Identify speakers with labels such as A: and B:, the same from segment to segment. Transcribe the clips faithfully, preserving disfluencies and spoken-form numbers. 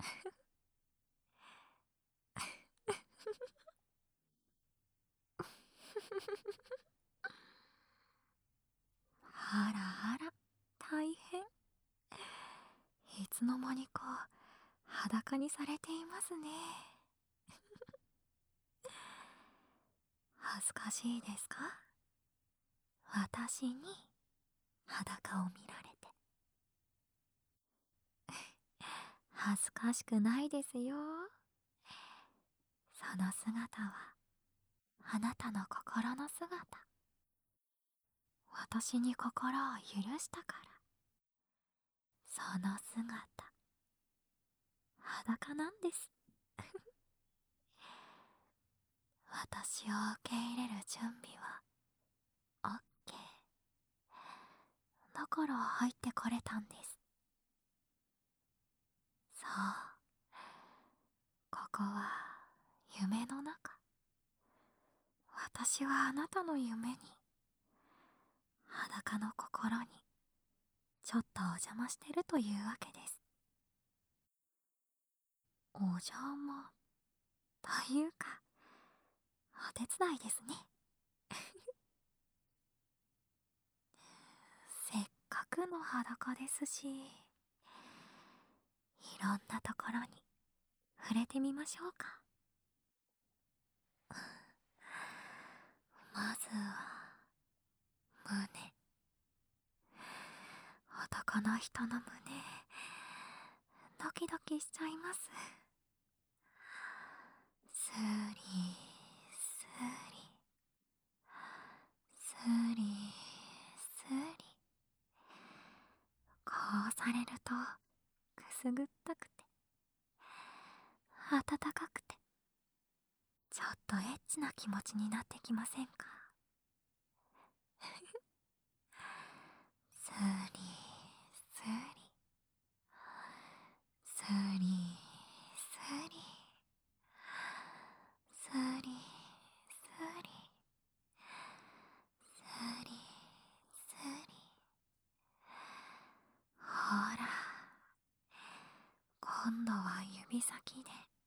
A: あらあら、大変。いつの間にか裸にされていますね。恥ずかしいですか？私に裸を見られて。恥ずかしくないですよ。その姿はあなたの心の姿。私に心を許したから。その姿、裸なんです。私を受け入れる準備はオッケー。だから入ってこれたんです。そう、ここは夢の中。私はあなたの夢に、裸の心にちょっとお邪魔してるというわけです。お邪魔というか、お手伝いですね。せっかくの裸ですし、いろんなところに触れてみましょうか。まずは胸。男の人の胸、ドキドキしちゃいます。スリスリスリスリ、こうされるとくすぐったくて温かくて、ちょっとエッチな気持ちになってきませんか？スリスリスリスリスリスリスリスリ、ほら、今度は指先で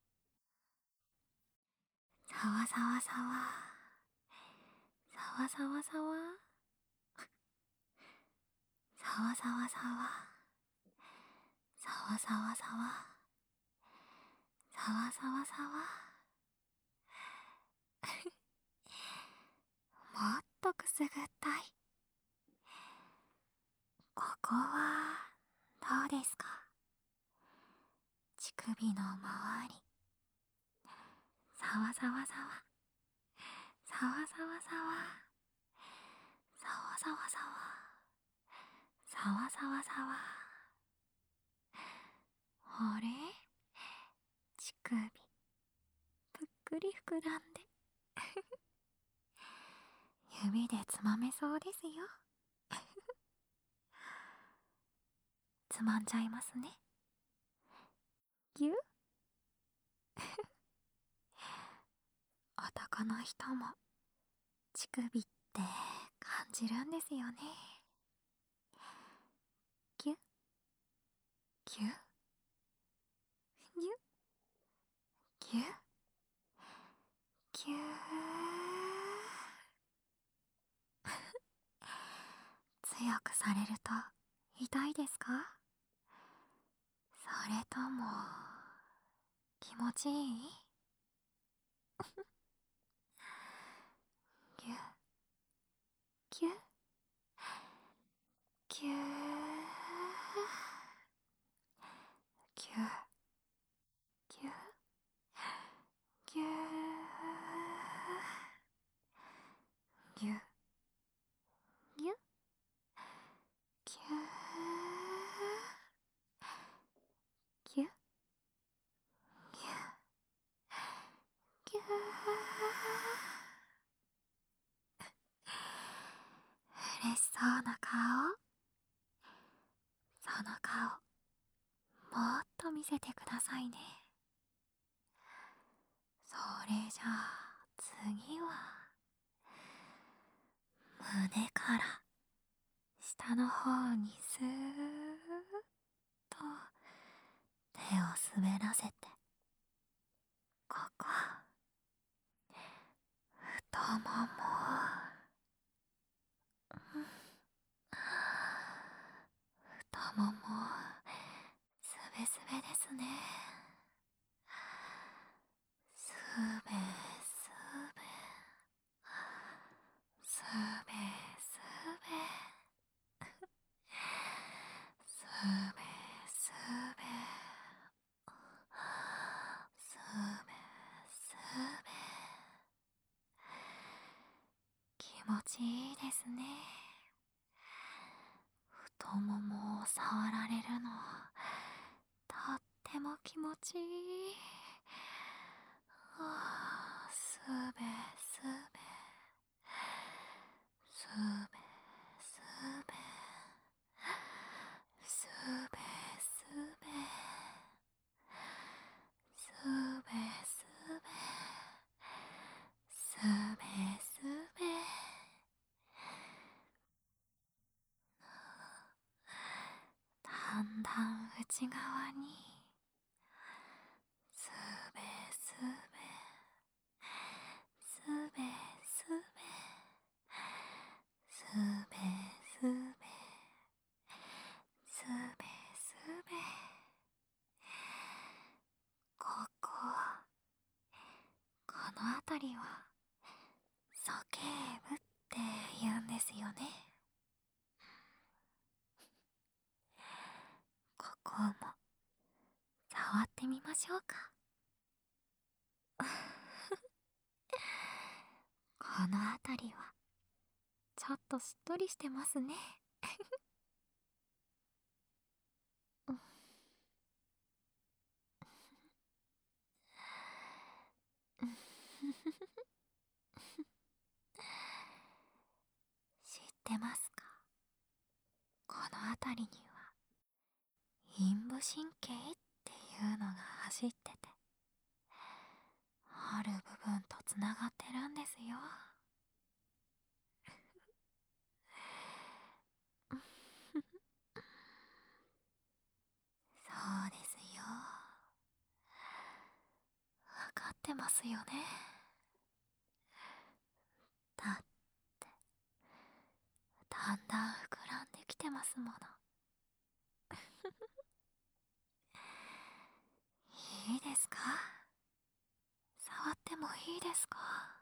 A: さわさわさわさわさわさわさわさわさわさわさわさわさわさわさわ、もっとくすぐったい。ここはどうですか？乳首の周り、さわさわさわさわさわさわさわさわさわさわさわさわ、あれ、乳首ぷっくり膨らんで指でつまめそうですよ。つまんじゃいますね。ぎゅ男の人も乳首って感じるんですよね。ぎゅぎゅぎゅぎゅぎゅ強くされると痛いですか？それとも気持ちいい？ぎゅぎゅぎゅぎゅぎゅぎゅぎゅぎゅぎゅぎゅぎゅぎゅ、嬉しそうな顔。その顔、もっと見せてくださいね。それじゃあ次は胸から下の方にスーッと手を滑らせて、ここ太もも、太ももすべすべですね。すべすべ、すべすべ、すべすべ、すべすべ、気持ちいいですね。太ももを触られるのとっても気持ちいい。はあ、すべすべ、すべすべ、すべすべ、すべすべ、すべすべ、だんだん内側に、すべすべ、すべすべ、すべすべ、すべすべ、ここ、この辺りは鼠径部って言うんですよね。ここも触ってみましょうか。この辺りはちょっとしっとりしてますね。知ってますか？この辺りには陰部神経っていうのが走ってて、ある部分とつながってるんですよ。そうですよ。わかってますよね。だってだんだん膨らんできてますもの。いいですか？触ってもいいですか？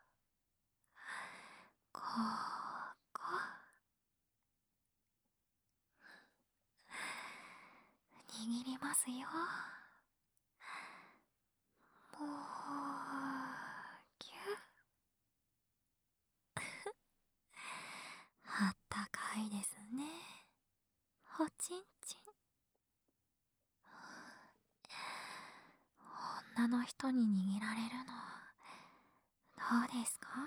A: ここ握りますよ。もうぎゅっあったかいですね。おちんちん。女の人に握られるのどうですか？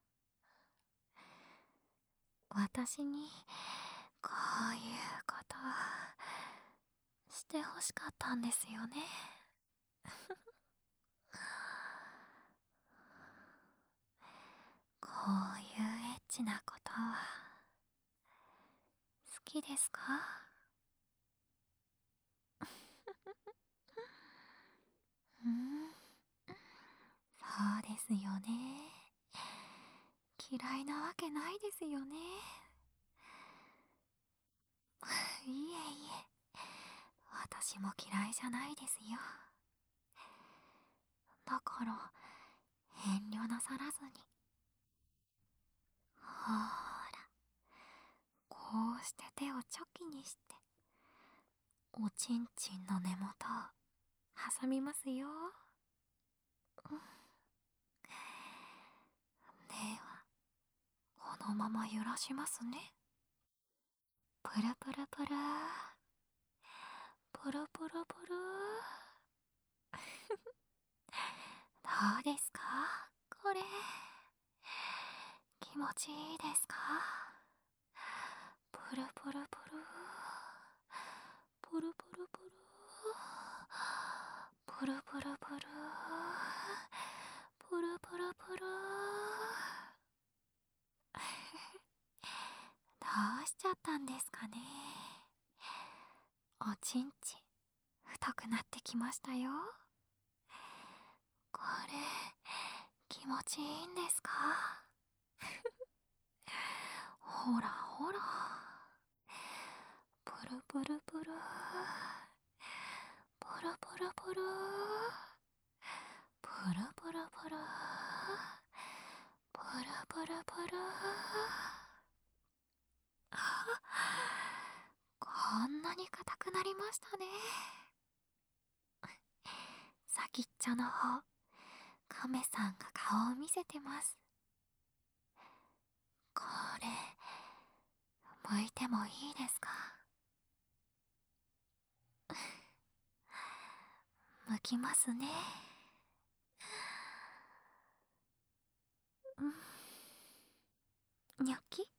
A: 私にこういうことしてほしかったんですよね。こういうエッチなことは好きですか？うん、そうですよね。嫌いなわけないですよね。いえいえ、私も嫌いじゃないですよ。だから遠慮なさらずに。ほーら、こうして手をチョキにしておちんちんの根元を挟みますよ。うん、ではこのまま揺らしますね。プルプルプル、プルプルプル。どうですかこれ？気持ちいいですか？プルプルプル、プルプルプル、プルプルプル、プルプルプル。どうしちゃったんですかね。おちんちん太くなってきましたよ。これ気持ちいいんですか？ほらほら、プルプルプル、プルプルプル、プルプルプル、プルプルプル。あ、こんなに硬くなりましたね。先っちょの方、カメさんが顔を見せてます。これ剥いてもいいですか？剥きますね。うん、にょき。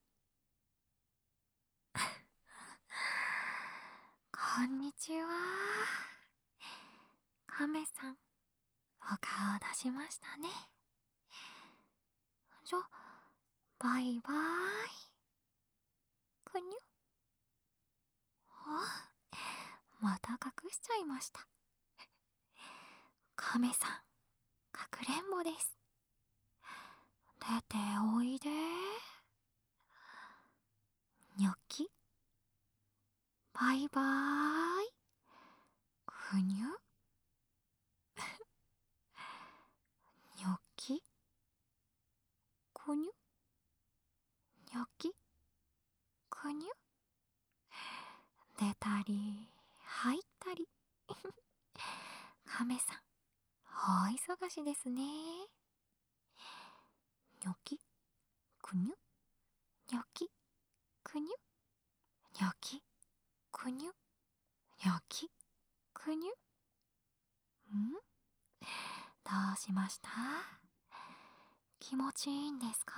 A: こんにちは。カメさん、お顔出しましたね。じゃ、バイバーイ。くにゅ。あ、また隠しちゃいました。カメさん、かくれんぼです。出ておいで。にょき。バイバーイ。くにゅ。にょき。くにゅ。にょき。くにゅ。出たり入ったり。カメさん、大忙しですね。にょき。くにゅ。にょき。くにゅ。にょき。くにゅ。にょき。くにゅ。ん？どうしました？気持ちいいんですか？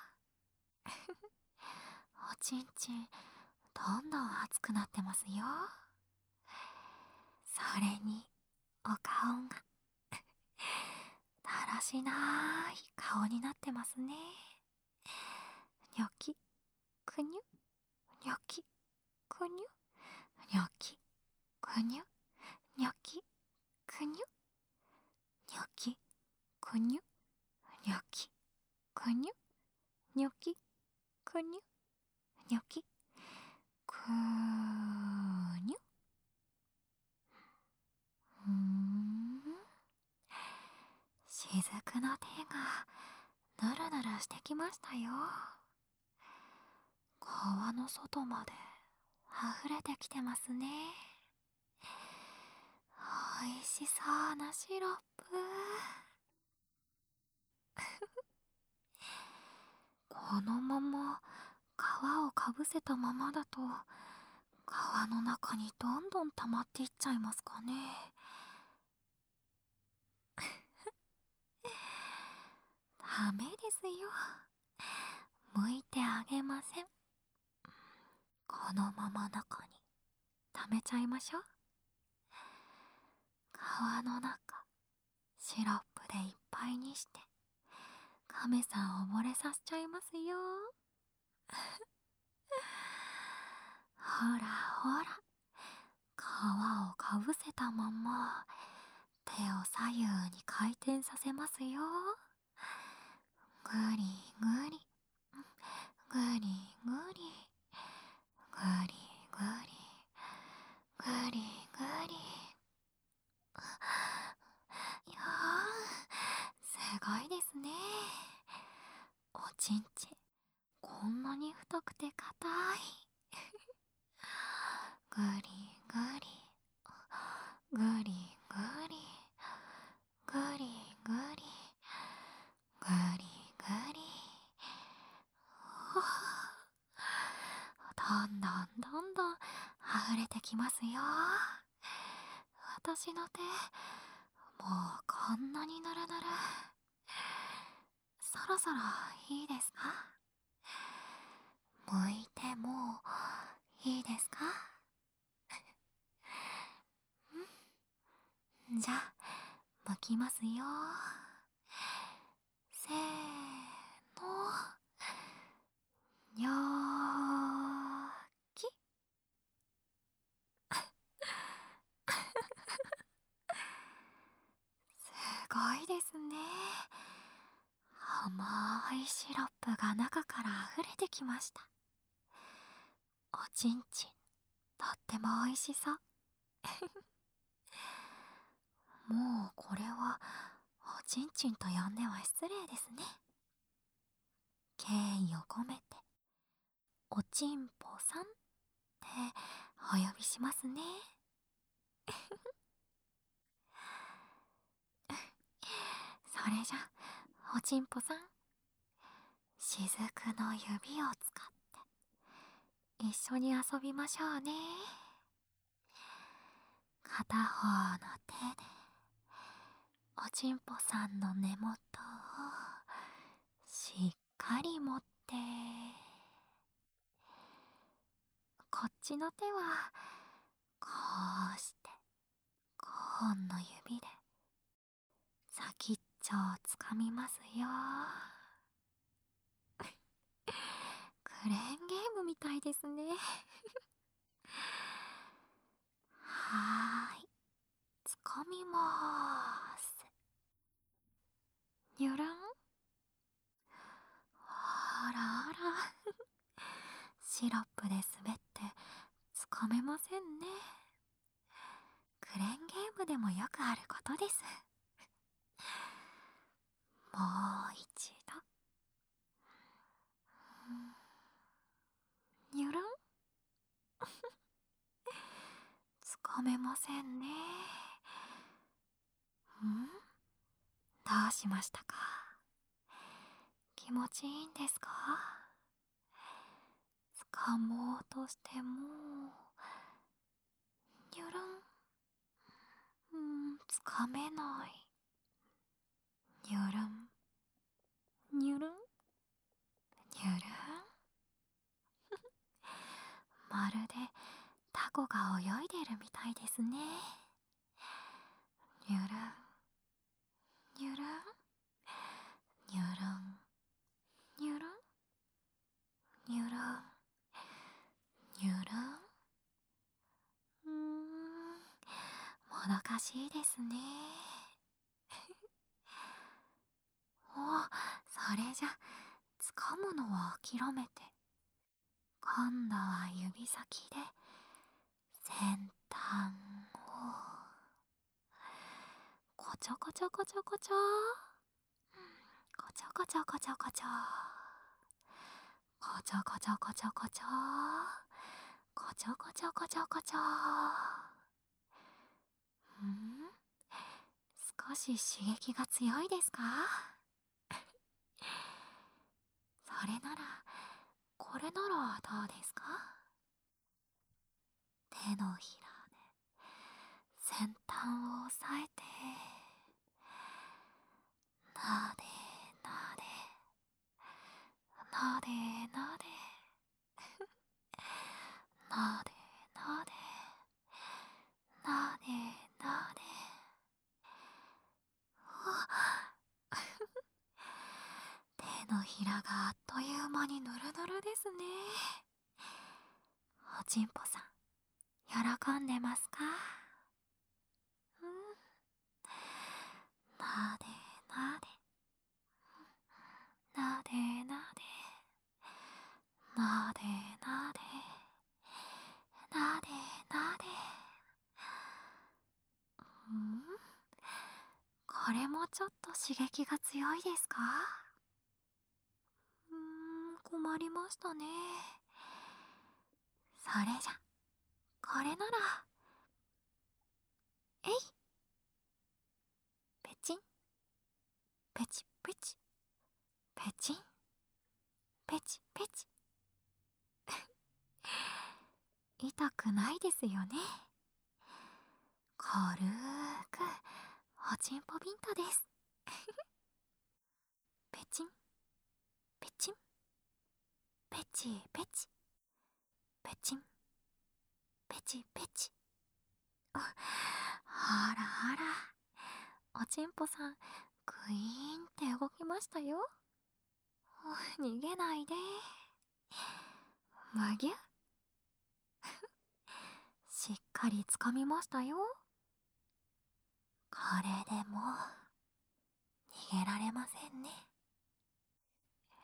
A: おちんちん、どんどん熱くなってますよ。それに、お顔が、だらしない顔になってますね。にょき。くにゅ。にょき。くにゅ。にょき。くにゅ。にょき。くにゅ。にょき。くにゅ。にょき。くにゅ。にょき。くにゅ。にょき。くにゅ。うーん。しずくの手がぬるぬるしてきましたよ。川の外まで溢れてきてますね。おいしそうなシロップ。このまま皮をかぶせたままだと皮の中にどんどん溜まっていっちゃいますかね。ダメですよ。剥いてあげません。このまま中に溜めちゃいましょう。皮の中、シロップでいっぱいにしてカメさんを溺れさせちゃいますよ。ほらほら、皮をかぶせたまま手を左右に回転させますよ。ぐりぐり、ぐりぐり、ぐりぐり、ぐりぐり。いやー、すごいですね。おちんちん、こんなに太くて硬い。ぐりぐり、ぐりぐり、ぐりぐり、ぐりぐり。どんどんどんどん溢れてきますよ。私の手、もうこんなにぬるぬる。そろそろいいですか？剥いてもいいですか？んじゃあ、剥きますよ。せーの。にょーき。 いシロップが中から溢れてきました。おちんちん、とっても美味しそう。もうこれはおちんちんと呼んでは失礼ですね。敬意を込めておちんぽさんってお呼びしますね。それじゃおちんぽさん、しずくの指を使って一緒に遊びましょうね。片方の手でおちんぽさんの根元をしっかり持って、こっちの手はこうしてごほんの指で先っちょをつかみますよ。クレーンゲームみたいですね。はーい、つかみまーす。にゅらん。あらあら。シロップで滑ってつかめませんね。クレーンゲームでもよくあることです。もう一度。にゅらん。つかめませんね。ん？どうしましたか？気持ちいいんですか？つかもうとしても、にゅらん。うーん、つかめない。にゅるん、にゅるん、にゅるん。まるでタコが泳いでるみたいですね。にゅるん、にゅるん、にゅるん、にゅるん、にゅるん、にゅるん。うーん、もどかしいですね。お、それじゃつかむのは諦めて、今度は指先で先端をこちょこちょこちょこちょ、こちょこちょこちょこちょ、こちょこちょこちょこちょ、こちょこちょこちょこちょ。ん？少し刺激が強いですか？それなら、これならどうですか？手のひらで先端を押さえて、なでなで、なでなで、なでなで、なでなで。手のひらがあっという間にぬるぬるですね。おちんぽさん、喜んでますか？うん。なでなで、なでなで、なでなで、なでなで。うん？これもちょっと刺激が強いですか？うーん、困りましたね。それじゃ、これなら、えい、ペチン、ペチペチ、ペチン、ペチペチ。痛くないですよね。軽くおちんぽビンタです。ペチン、ペチン、ペチペチ、ペチン、ペチペチ。ああらあら、おちんぽさんグイーンって動きましたよ。逃げないで。むぎゅ。しっかりつかみましたよ。これでもう逃げられませんね。